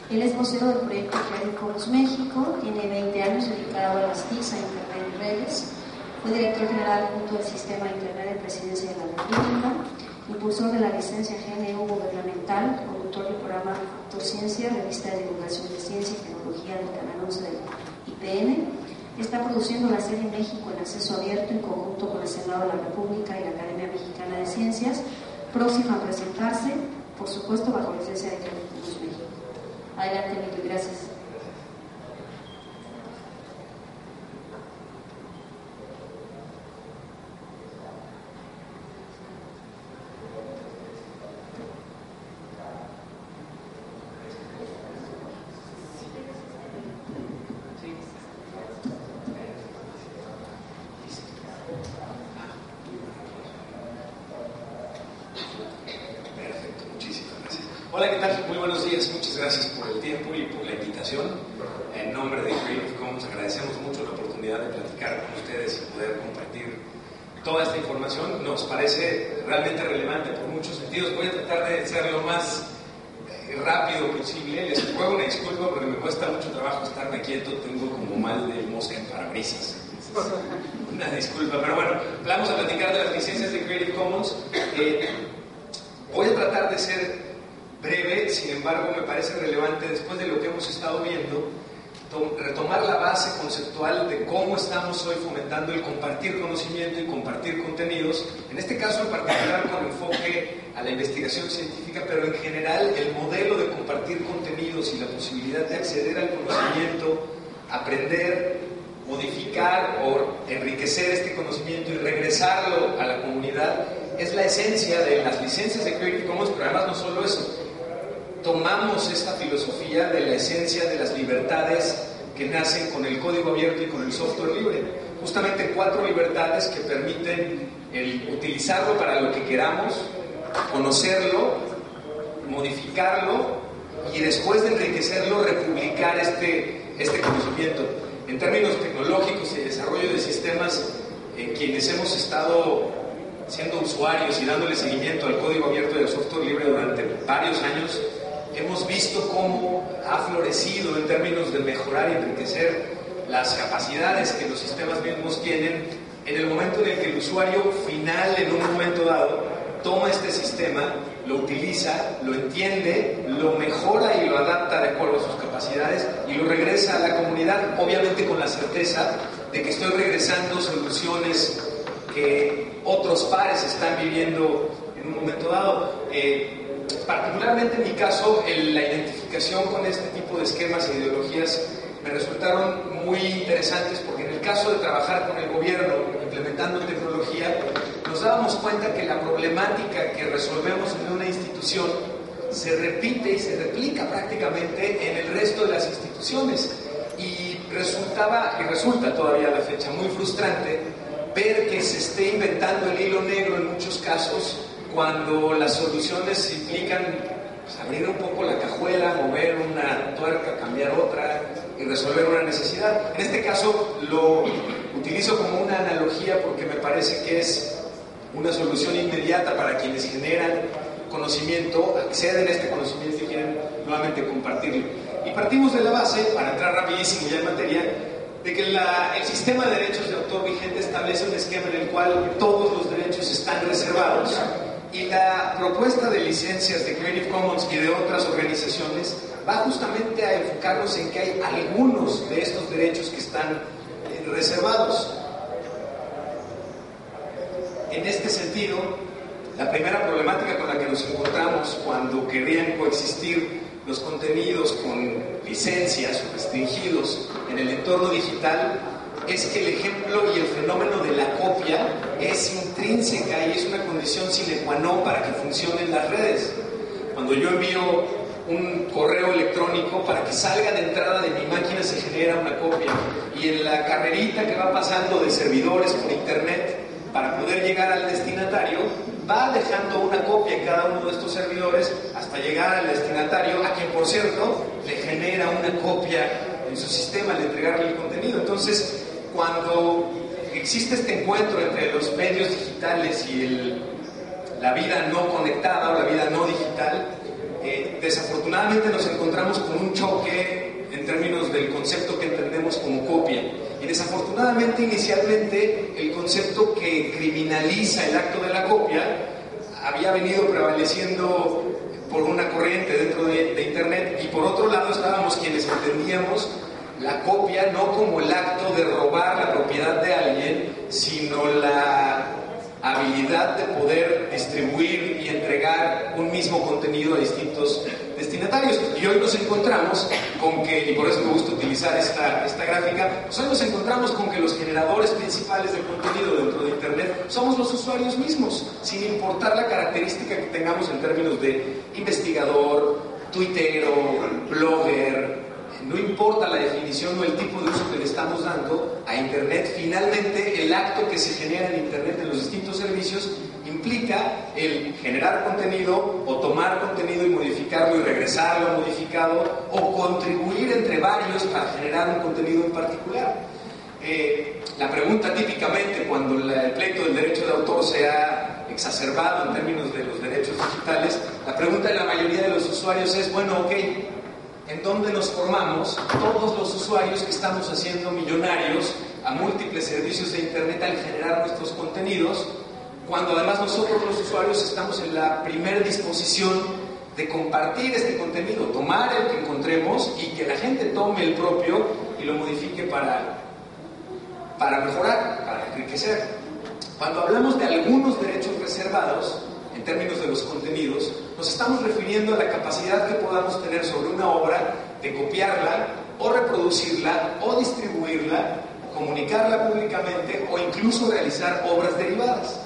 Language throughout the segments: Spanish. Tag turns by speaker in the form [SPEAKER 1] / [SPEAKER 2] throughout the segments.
[SPEAKER 1] Él es vocero del proyecto Creative Commons México, tiene 20 años dedicado a las TICs, a Internet y redes. Fue director general junto al Sistema de Internet de Presidencia de la República, impulsor de la licencia GNU gubernamental, conductor del programa Factor Ciencia, revista de divulgación de ciencia y tecnología del Canal 11 del IPN. Está produciendo la serie México en acceso abierto en conjunto con el Senado de la República y la Academia Mexicana de Ciencias, próxima a presentarse, por supuesto, bajo la licencia de Creative Commons México. Adelante, Mito, y gracias.
[SPEAKER 2] Hola, ¿qué tal? Muy buenos días. Muchas gracias por el tiempo y por la invitación. En nombre de Creative Commons agradecemos mucho la oportunidad de platicar con ustedes y poder compartir toda esta información. Nos parece realmente relevante por muchos sentidos. Voy a tratar de ser lo más rápido posible. Les ruego una disculpa porque me cuesta mucho trabajo estarme quieto. Tengo como mal de mosca en parabrisas. Una disculpa, pero bueno, vamos a platicar de las licencias de Creative Commons. Voy a tratar de ser breve, sin embargo me parece relevante, después de lo que hemos estado viendo, retomar la base conceptual de cómo estamos hoy fomentando el compartir conocimiento y compartir contenidos, en este caso en particular con enfoque a la investigación científica, pero en general el modelo de compartir contenidos y la posibilidad de acceder al conocimiento, aprender, modificar o enriquecer este conocimiento y regresarlo a la comunidad es la esencia de las licencias de Creative Commons, pero además no solo eso. Tomamos esta filosofía de la esencia de las libertades que nacen con el código abierto y con el software libre. Justamente 4 libertades que permiten el utilizarlo para lo que queramos, conocerlo, modificarlo y después de enriquecerlo, republicar este conocimiento. En términos tecnológicos y desarrollo de sistemas, quienes hemos estado siendo usuarios y dándole seguimiento al código abierto y al software libre durante varios años, hemos visto cómo ha florecido en términos de mejorar y enriquecer las capacidades que los sistemas mismos tienen en el momento en el que el usuario final, en un momento dado, toma este sistema, lo utiliza, lo entiende, lo mejora y lo adapta de acuerdo a sus capacidades y lo regresa a la comunidad, obviamente con la certeza de que estoy regresando soluciones que otros pares están viviendo en un momento dado. Particularmente en mi caso, la identificación con este tipo de esquemas e ideologías me resultaron muy interesantes porque en el caso de trabajar con el gobierno implementando tecnología, nos dábamos cuenta que la problemática que resolvemos en una institución se repite y se replica prácticamente en el resto de las instituciones y resulta todavía a la fecha muy frustrante ver que se esté inventando el hilo negro en muchos casos cuando las soluciones implican abrir un poco la cajuela, mover una tuerca, cambiar otra y resolver una necesidad. En este caso lo utilizo como una analogía porque me parece que es una solución inmediata para quienes generan conocimiento, acceden a este conocimiento y quieren nuevamente compartirlo. Y partimos de la base, para entrar rapidísimo ya en materia, de que el sistema de derechos de autor vigente establece un esquema en el cual todos los derechos están reservados y la propuesta de licencias de Creative Commons y de otras organizaciones va justamente a enfocarnos en que hay algunos de estos derechos que están reservados. En este sentido, la primera problemática con la que nos encontramos cuando querían coexistir los contenidos con licencias o restringidos en el entorno digital es que el ejemplo y el fenómeno de la copia es intrínseca y es una condición sine qua non para que funcionen las redes. Cuando yo envío un correo electrónico, para que salga de entrada de mi máquina se genera una copia y en la carrerita que va pasando de servidores por internet para poder llegar al destinatario va dejando una copia en cada uno de estos servidores hasta llegar al destinatario, a quien por cierto le genera una copia en su sistema al entregarle el contenido. Entonces, cuando existe este encuentro entre los medios digitales y la vida no conectada o la vida no digital, desafortunadamente nos encontramos con un choque en términos del concepto que entendemos como copia. Y desafortunadamente, inicialmente, el concepto que criminaliza el acto de la copia había venido prevaleciendo por una corriente dentro de Internet, y por otro lado estábamos quienes entendíamos la copia no como el acto de robar la propiedad de alguien, sino la habilidad de poder distribuir y entregar un mismo contenido a distintos destinatarios. Y hoy nos encontramos con que, y por eso me gusta utilizar esta gráfica, pues hoy nos encontramos con que los generadores principales de contenido dentro de Internet somos los usuarios mismos, sin importar la característica que tengamos en términos de investigador, tuitero, blogger. No importa la definición o el tipo de uso que le estamos dando a Internet, finalmente el acto que se genera en Internet en los distintos servicios implica el generar contenido o tomar contenido y modificarlo y regresarlo modificado, o contribuir entre varios para generar un contenido en particular. La pregunta típicamente cuando el pleito del derecho de autor se ha exacerbado en términos de los derechos digitales, la pregunta de la mayoría de los usuarios es, bueno, ok, ¿en dónde nos formamos todos los usuarios que estamos haciendo millonarios a múltiples servicios de Internet al generar nuestros contenidos, cuando además nosotros los usuarios estamos en la primera disposición de compartir este contenido, tomar el que encontremos y que la gente tome el propio y lo modifique para mejorar, para enriquecer? Cuando hablamos de algunos derechos reservados, en términos de los contenidos, nos estamos refiriendo a la capacidad que podamos tener sobre una obra de copiarla o reproducirla o distribuirla, comunicarla públicamente o incluso realizar obras derivadas.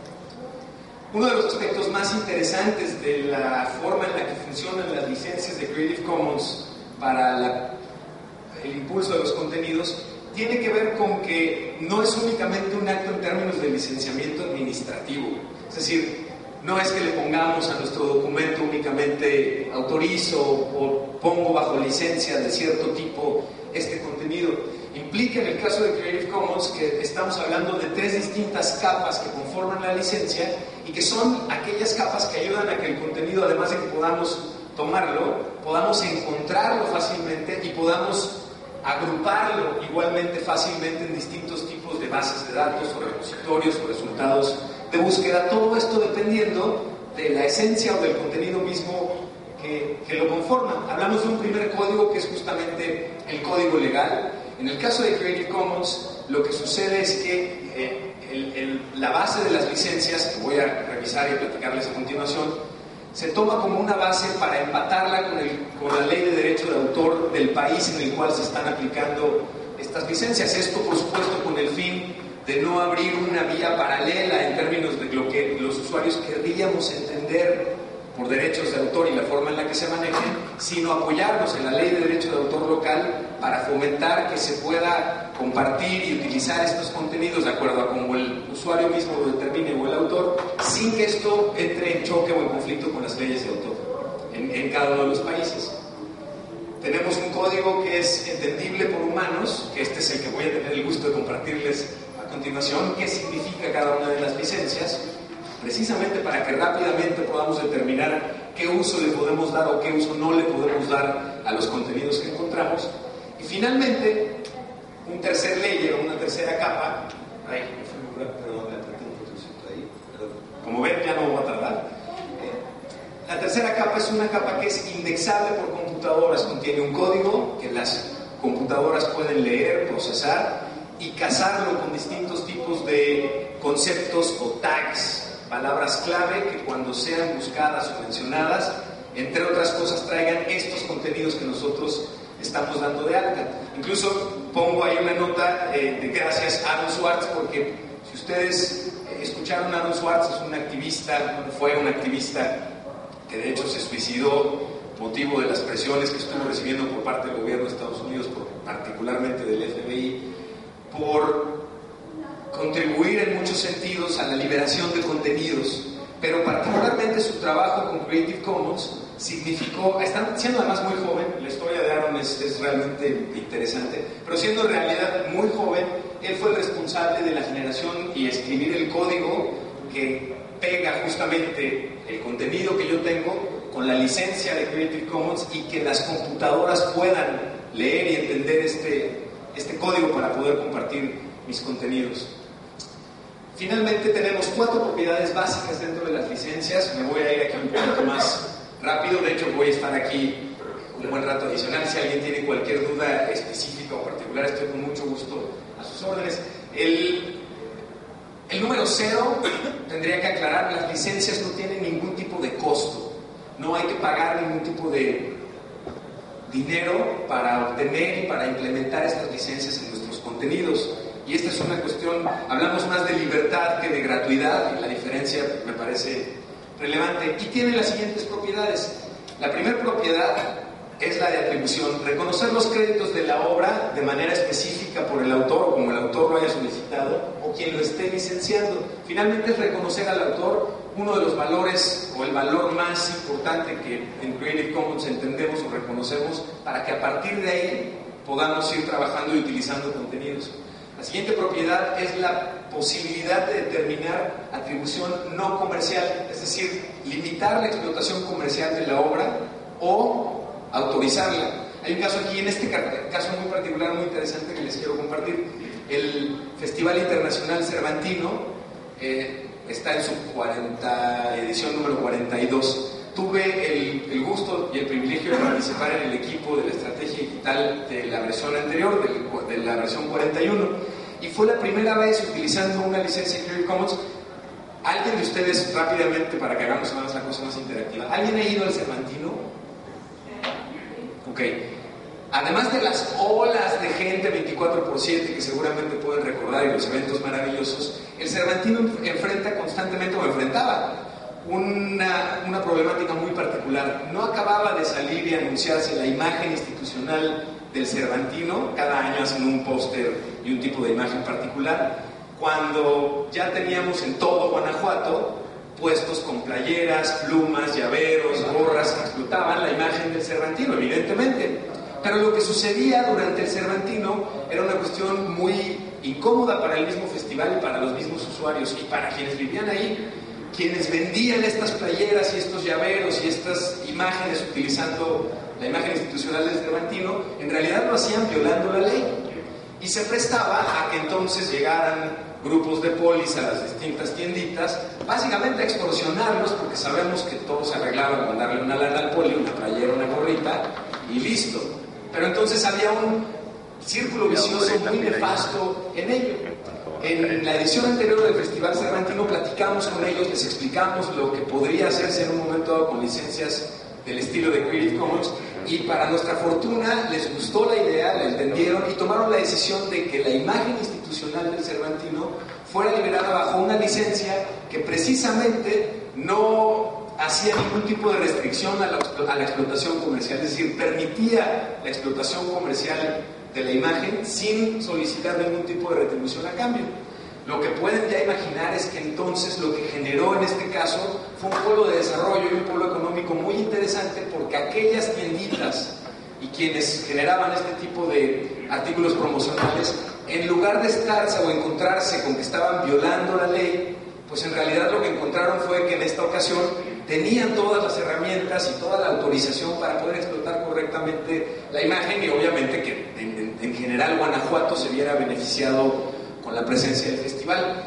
[SPEAKER 2] Uno de los aspectos más interesantes de la forma en la que funcionan las licencias de Creative Commons para el impulso de los contenidos tiene que ver con que no es únicamente un acto en términos de licenciamiento administrativo. Es decir, no es que le pongamos a nuestro documento únicamente autorizo o pongo bajo licencia de cierto tipo este contenido. Implica en el caso de Creative Commons que estamos hablando de 3 distintas capas que conforman la licencia y que son aquellas capas que ayudan a que el contenido, además de que podamos tomarlo, podamos encontrarlo fácilmente y podamos agruparlo igualmente fácilmente en distintos tipos de bases de datos o repositorios o resultados de búsqueda, todo esto dependiendo de la esencia o del contenido mismo que lo conforma. Hablamos de un primer código que es justamente el código legal. En el caso de Creative Commons, lo que sucede es que la base de las licencias, que voy a revisar y platicarles a continuación, se toma como una base para empatarla con la ley de derecho de autor del país en el cual se están aplicando estas licencias. Esto, por supuesto, con el fin de no abrir una vía paralela en términos de lo que los usuarios querríamos entender por derechos de autor y la forma en la que se manejen, sino apoyarnos en la ley de derecho de autor local para fomentar que se pueda compartir y utilizar estos contenidos de acuerdo a cómo el usuario mismo lo determine o el autor, sin que esto entre en choque o en conflicto con las leyes de autor en cada uno de los países. Tenemos un código que es entendible por humanos, que este es el que voy a tener el gusto de compartirles a continuación, qué significa cada una de las licencias, precisamente para que rápidamente podamos determinar qué uso le podemos dar o qué uso no le podemos dar a los contenidos que encontramos. Y finalmente, un tercer layer, una tercera capa. Como ven, ya no voy a tardar. La tercera capa es una capa que es indexable por computadoras, contiene un código que las computadoras pueden leer, procesar y casarlo con distintos tipos de conceptos o tags, palabras clave que cuando sean buscadas o mencionadas, entre otras cosas, traigan estos contenidos que nosotros estamos dando de alta. Incluso pongo ahí una nota de gracias a Aaron Swartz, porque si ustedes escucharon, Aaron Swartz es un activista, fue un activista que de hecho se suicidó motivo de las presiones que estuvo recibiendo por parte del gobierno de Estados Unidos, particularmente del FBI, por contribuir en muchos sentidos a la liberación de contenidos, pero particularmente su trabajo con Creative Commons significó, siendo además muy joven, la historia de Aaron es realmente interesante, pero siendo en realidad muy joven, él fue el responsable de la generación y escribir el código que pega justamente el contenido que yo tengo con la licencia de Creative Commons y que las computadoras puedan leer y entender este código para poder compartir mis contenidos. Finalmente tenemos 4 propiedades básicas dentro de las licencias. Me voy a ir aquí un poquito más rápido, de hecho voy a estar aquí un buen rato adicional. Si alguien tiene cualquier duda específica o particular, estoy con mucho gusto a sus órdenes. El número 0 tendría que aclarar: las licencias no tienen ningún tipo de costo, no hay que pagar ningún tipo de dinero para obtener y para implementar estas licencias en nuestros contenidos. Y esta es una cuestión, hablamos más de libertad que de gratuidad, y la diferencia me parece relevante. Y tiene las siguientes propiedades. La primera propiedad es la de atribución: reconocer los créditos de la obra de manera específica por el autor o como el autor lo haya solicitado o quien lo esté licenciando. Finalmente es reconocer al autor uno de los valores o el valor más importante que en Creative Commons entendemos o reconocemos, para que a partir de ahí podamos ir trabajando y utilizando contenidos. La siguiente propiedad es la posibilidad de determinar atribución no comercial, es decir, limitar la explotación comercial de la obra o autorizarla. Hay un caso aquí, en este caso muy particular, muy interesante, que les quiero compartir. El Festival Internacional Cervantino está en su edición número 42. Tuve el gusto y el privilegio de participar en el equipo de la estrategia digital de la versión anterior, de la versión 41, y fue la primera vez utilizando una licencia Creative Commons. ¿Alguien de ustedes, rápidamente, para que hagamos la cosa más interactiva, alguien ha ido al Cervantino? Ok. Además de las olas de gente 24/7 que seguramente pueden recordar y los eventos maravillosos, el Cervantino enfrenta constantemente, o enfrentaba, una problemática muy particular. No acababa de salir y anunciarse la imagen institucional del Cervantino. Cada año hacen un póster y un tipo de imagen particular, cuando ya teníamos en todo Guanajuato puestos con playeras, plumas, llaveros, gorras que explotaban la imagen del Cervantino, evidentemente. Pero lo que sucedía durante el Cervantino era una cuestión muy incómoda para el mismo festival y para los mismos usuarios y para quienes vivían ahí. Quienes vendían estas playeras y estos llaveros y estas imágenes utilizando la imagen institucional del Cervantino, en realidad lo hacían violando la ley. Y se prestaba a que entonces llegaran grupos de polis a las distintas tienditas, básicamente a extorsionarlos, porque sabemos que todo se arreglaba con darle una lana al poli, una playera, una gorrita, y listo. Pero entonces había un círculo vicioso muy nefasto en ello. En la edición anterior del Festival Cervantino platicamos con ellos, les explicamos lo que podría hacerse en un momento dado con licencias del estilo de Creative Commons, y para nuestra fortuna les gustó la idea, la entendieron y tomaron la decisión de que la imagen institucional del Cervantino fuera liberada bajo una licencia que precisamente no hacía ningún tipo de restricción a la explotación comercial, es decir, permitía la explotación comercial de la imagen sin solicitar ningún tipo de retribución a cambio. Lo que pueden ya imaginar es que entonces lo que generó en este caso fue un polo de desarrollo y un polo económico muy interesante, porque aquellas tienditas y quienes generaban este tipo de artículos promocionales, en lugar de estarse o encontrarse con que estaban violando la ley, pues en realidad lo que encontraron fue que en esta ocasión tenían todas las herramientas y toda la autorización para poder explotar correctamente la imagen, y obviamente que en general Guanajuato se viera beneficiado con la presencia del festival.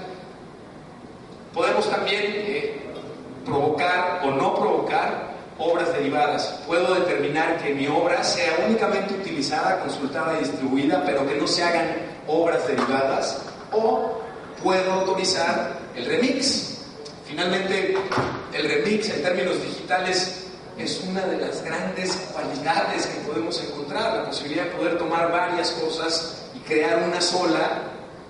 [SPEAKER 2] Podemos también provocar o no provocar obras derivadas. Puedo determinar que mi obra sea únicamente utilizada, consultada y distribuida, pero que no se hagan obras derivadas, o puedo autorizar el remix. Finalmente, el remix en términos digitales es una de las grandes cualidades que podemos encontrar, la posibilidad de poder tomar varias cosas y crear una sola.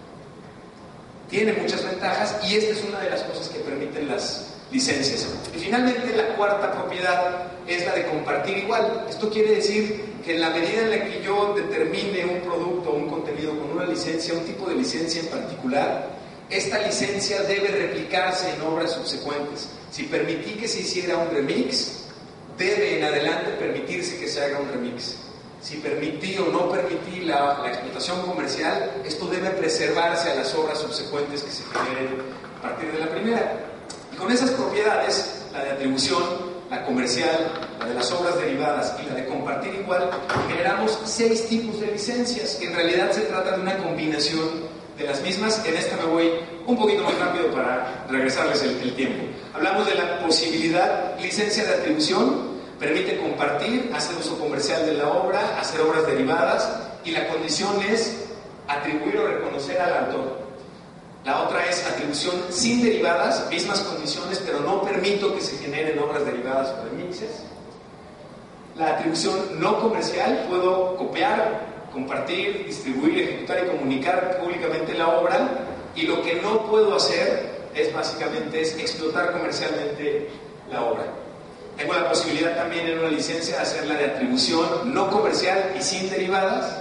[SPEAKER 2] Tiene muchas ventajas y esta es una de las cosas que permiten las licencias. Y finalmente, la cuarta propiedad es la de compartir igual. Esto quiere decir que en la medida en la que yo determine un producto o un contenido con una licencia, un tipo de licencia en particular, esta licencia debe replicarse en obras subsecuentes. Si permití que se hiciera un remix, debe en adelante permitirse que se haga un remix. Si permití o no permití la explotación comercial, esto debe preservarse a las obras subsecuentes que se generen a partir de la primera. Y con esas propiedades, la de atribución, la comercial, la de las obras derivadas y la de compartir igual, generamos 6 tipos de licencias, que en realidad se trata de una combinación de las mismas. En esta me voy un poquito más rápido para regresarles el tiempo. Hablamos de la posibilidad, licencia de atribución, permite compartir, hacer uso comercial de la obra, hacer obras derivadas, y la condición es atribuir o reconocer al autor. La otra es atribución sin derivadas, mismas condiciones, pero no permito que se generen obras derivadas o remixes. La atribución no comercial, puedo copiar, compartir, distribuir, ejecutar y comunicar públicamente la obra, y lo que no puedo hacer es básicamente explotar comercialmente la obra. Tengo la posibilidad también en una licencia de hacerla de atribución no comercial y sin derivadas,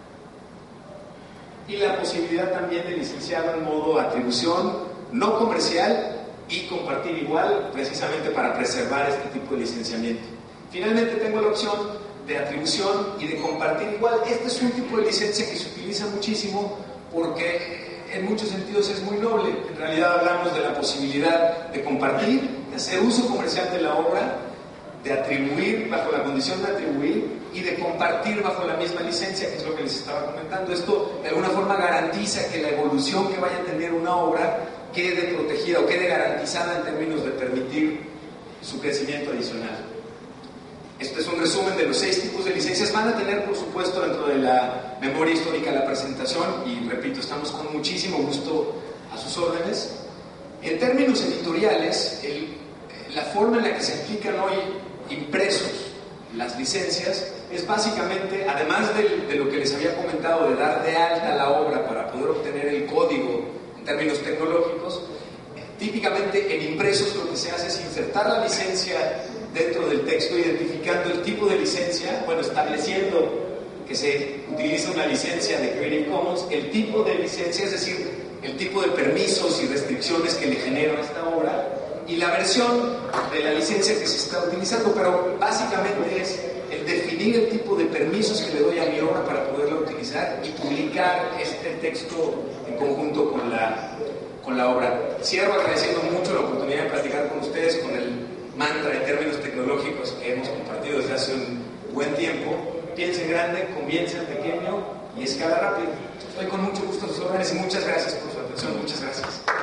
[SPEAKER 2] y la posibilidad también de licenciarlo en modo atribución no comercial y compartir igual, precisamente para preservar este tipo de licenciamiento. Finalmente tengo la opción de atribución y de compartir igual. Este es un tipo de licencia que se utiliza muchísimo porque en muchos sentidos es muy noble. En realidad hablamos de la posibilidad de compartir, de hacer uso comercial de la obra, de atribuir bajo la condición de atribuir y de compartir bajo la misma licencia, que es lo que les estaba comentando. Esto de alguna forma garantiza que la evolución que vaya a tener una obra quede protegida o quede garantizada en términos de permitir su crecimiento adicional. Este es un resumen de los 6 tipos de licencias. Van a tener, por supuesto, dentro de la memoria histórica la presentación, y repito, estamos con muchísimo gusto a sus órdenes. En términos editoriales, la forma en la que se aplican hoy impresos las licencias es básicamente, además de lo que les había comentado, de dar de alta la obra para poder obtener el código en términos tecnológicos, típicamente en impresos lo que se hace es insertar la licencia dentro del texto, identificando el tipo de licencia, estableciendo que se utiliza una licencia de Creative Commons, el tipo de licencia, es decir, el tipo de permisos y restricciones que le generan a esta obra, y la versión de la licencia que se está utilizando, pero básicamente es el definir el tipo de permisos que le doy a mi obra para poderla utilizar y publicar este texto en conjunto con la obra. Cierro agradeciendo mucho la oportunidad de platicar con ustedes con el mantra en términos tecnológicos que hemos compartido desde hace un buen tiempo. Piensen grande, comiencen pequeño y escala rápido. Estoy con mucho gusto a sus órdenes y muchas gracias por su atención. Muchas gracias.